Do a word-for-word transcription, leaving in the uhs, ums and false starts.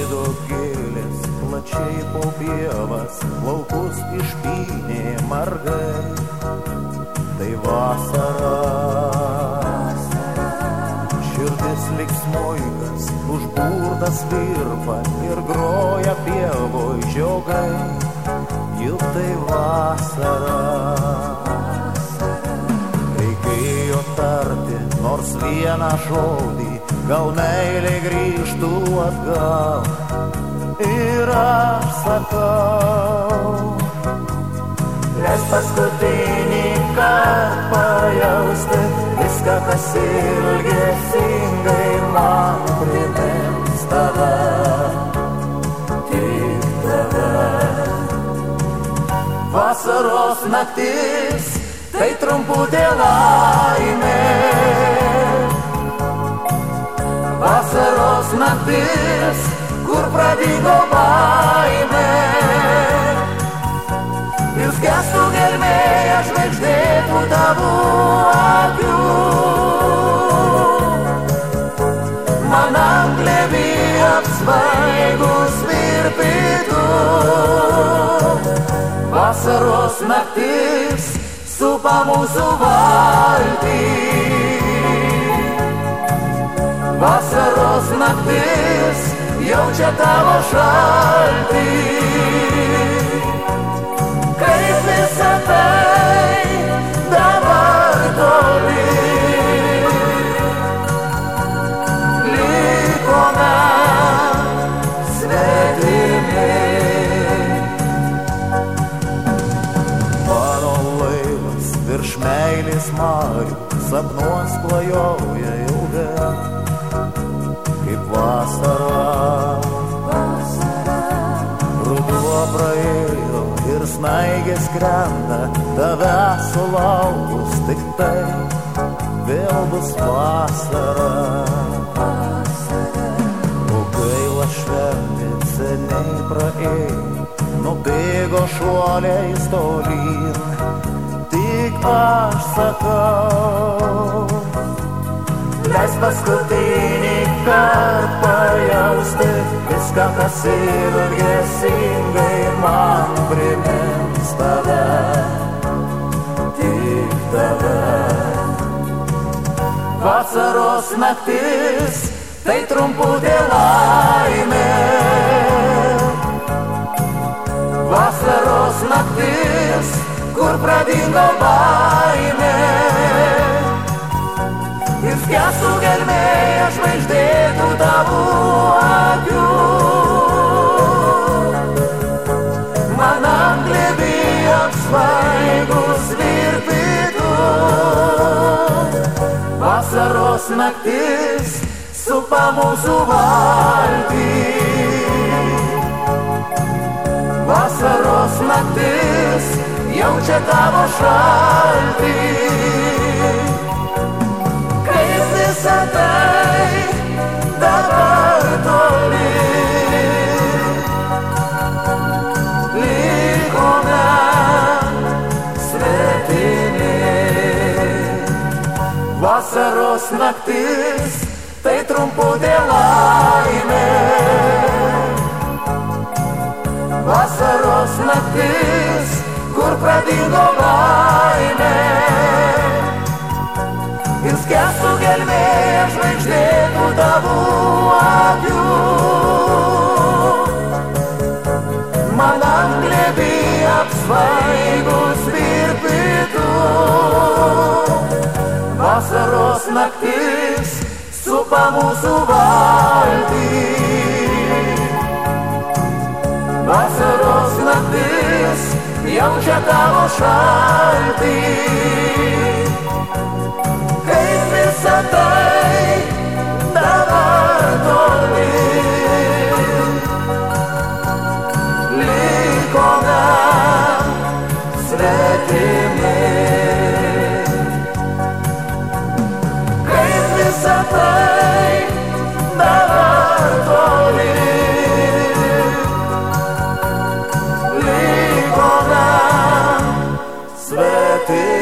žydo gėlės plačiai po pievas, laukus išpynė margai. Tai vasara, širdis lyg smuikas, užburtas virpa ir groja pievoj žiogai. Juk tai vasara. Reikėjo tarti nors vieną žodį, gal meilė grįžtų atgal. Ir aš sakau, leisk paskutinį kartą pajausti viską, kas ilgesingai man primins tave, tik tave. Vasaros naktis, tai trumputė laimė. Vasaros naktis, kur pradingo baimė. Ir skęstų gelmėje žvaigždėtų tavo akių. Man anglėvi apsvaigus virpėtų. Vasaros naktis supa mūsų valtį. Vasaros naktis jaučia tavo šaltį. Kaip visa tai dabar toli. Likome svetimi. Mano laivas virš meilės marių sapnuos klajoja ilgai. Kaip vasara, ruduo praėjo ir snaigės krenta, tave sulaukus tik tai vėl bus vasara. O gaila šventė seniai praėjo, nubėgo šuoliais tolyn. Tik aš sakau, leisk paskutinį kartą pajausti viską, kas ilgesingai man primins tave, tik tave. Vasaros naktis, tai trumputė laimė. Vasaros naktis, kur pradingo baimė. Ir skęstų gelmėje žvaigždėtų tavo akių. Man anglėvi apsvaigus virpėtų. Vasaros naktis supa mūsų valtį. Vasaros naktis jaučia tavo šaltį. Visa tai dabar toli. Likome svetimi. Vasaros naktis, tai trumputė laimė. Vasaros naktis, kur pradingo baimė. Ir skęstų gelmėje žvaigždėtų tavo akių. Man anglėvi apsvaigus virpėtų. Vasaros naktis supa mūsų valtį. Vasaros naktis jaučia tavo šaltį. Kaip visa tai dabar toli. Likome svetimi. Kaip visa tai dabar toli. Likome svetimi.